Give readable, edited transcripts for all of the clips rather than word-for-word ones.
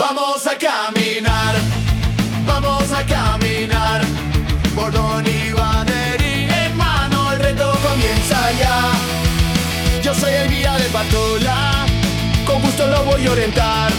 Vamos a caminar, vamos a caminar. Bordón y banderín en mano, el reto comienza ya. Yo soy el guía de patrulla, con gusto lo voy a orientar.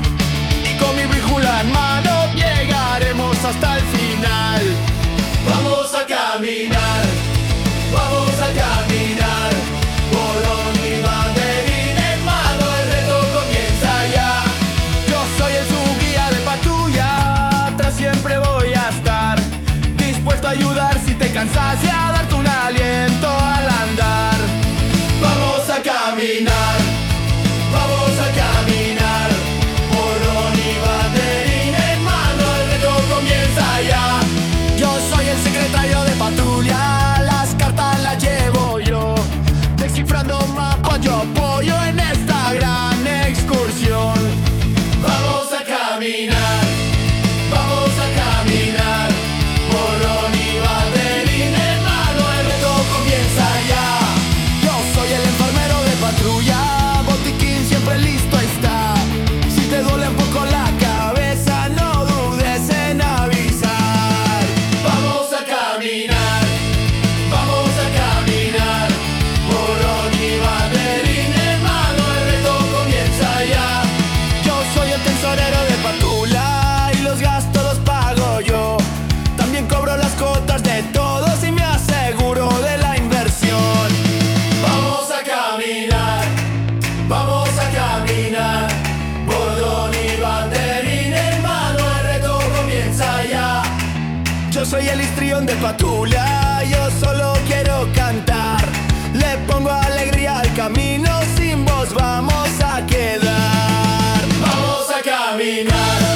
Y con mi brújula en mano llegaremos hasta el final. Vamos a caminar, vamos a caminar. Bordón y banderín en mano, el reto comienza ya. Yo soy el subguía de patrulla, atrás siempre voy a estar, dispuesto a ayudar si te cansas y a darte un aliento al andar. Vamos a caminar, vamos a caminar. Bordón y banderín en mano, el reto comienza ya. Yo soy el secretario de patrulla, las cartas las llevo yo, descifrando mapas yo apoyo en esta gran excursión. Vamos a caminar, vamos a caminar. Bordón y banderín en mano, el reto comienza ya. Yo soy el enfermero de patrulla, botiquín siempre listo está. Si te duele un poco la cabeza, no dudes en avisar. Vamos a caminar, vamos a caminar. Bordón y banderín en mano, el reto comienza ya. Yo soy el tesorero de patrulla y los gastos los pago yo. También cobro las cuotas de todos y me aseguro de la inversión. Vamos a caminar, vamos a caminar. Bordón y banderín en mano, el reto comienza ya. Yo soy el histrión de patrulla, yo solo quiero cantar. Le pongo alegría al camino, sin vos vamos a quedar. Vamos a caminar.